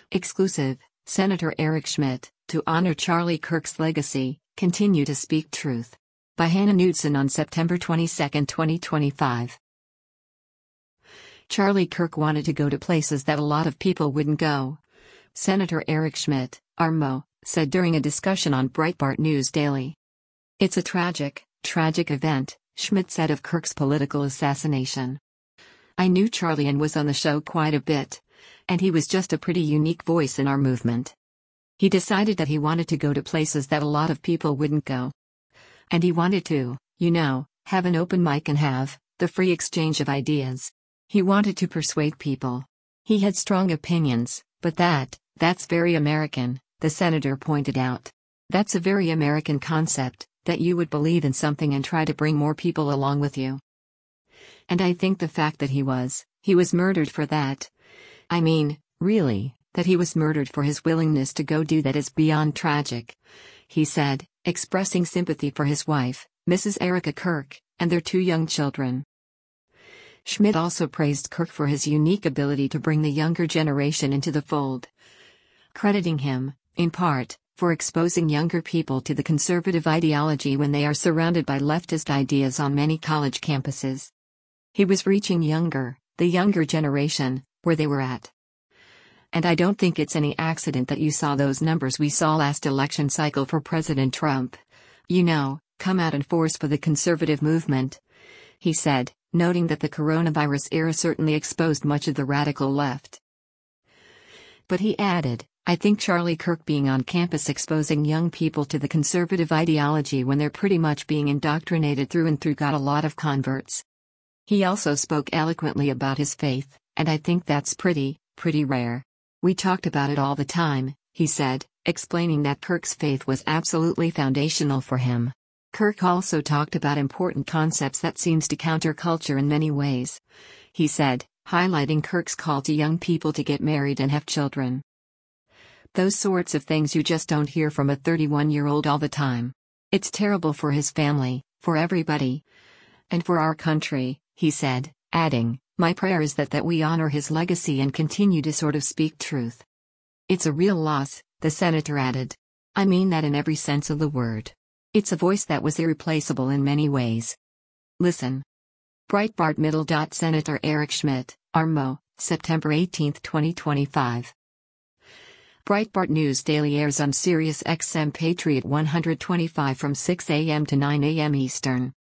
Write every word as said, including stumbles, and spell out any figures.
Exclusive, Senator Eric Schmitt, to honor Charlie Kirk's legacy, continue to speak truth. By Hannah Knudsen on September twenty-second, twenty twenty-five. Charlie Kirk wanted to go to places that a lot of people wouldn't go. Senator Eric Schmitt, R M O, said during a discussion on Breitbart News Daily. It's a tragic, tragic event, Schmitt said of Kirk's political assassination. I knew Charlie and was on the show quite a bit. And he was just a pretty unique voice in our movement. He decided that he wanted to go to places that a lot of people wouldn't go. And he wanted to, you know, have an open mic and have the free exchange of ideas. He wanted to persuade people. He had strong opinions, but that, that's very American, the senator pointed out. That's a very American concept, that you would believe in something and try to bring more people along with you. And I think the fact that he was, he was murdered for that. I mean, really, that he was murdered for his willingness to go do that is beyond tragic, he said, expressing sympathy for his wife, Missus Erica Kirk, and their two young children. Schmitt also praised Kirk for his unique ability to bring the younger generation into the fold, crediting him, in part, for exposing younger people to the conservative ideology when they are surrounded by leftist ideas on many college campuses. He was reaching younger, the younger generation, where they were at. And I don't think it's any accident that you saw those numbers we saw last election cycle for President Trump. You know, come out in force for the conservative movement, he said, noting that the coronavirus era certainly exposed much of the radical left. But he added, I think Charlie Kirk being on campus exposing young people to the conservative ideology when they're pretty much being indoctrinated through and through got a lot of converts. He also spoke eloquently about his faith, and I think that's pretty, pretty rare. We talked about it all the time, he said, explaining that Kirk's faith was absolutely foundational for him. Kirk also talked about important concepts that seems to counter culture in many ways, he said, highlighting Kirk's call to young people to get married and have children. Those sorts of things you just don't hear from a thirty-one-year-old all the time. It's terrible for his family, for everybody, and for our country, he said, adding, my prayer is that that we honor his legacy and continue to sort of speak truth. It's a real loss, the senator added. I mean that in every sense of the word. It's a voice that was irreplaceable in many ways. Listen. Breitbart Middle. Senator Eric Schmitt, R M O, September eighteenth, twenty twenty-five. Breitbart News Daily airs on Sirius X M Patriot one twenty-five from six a m to nine a m Eastern.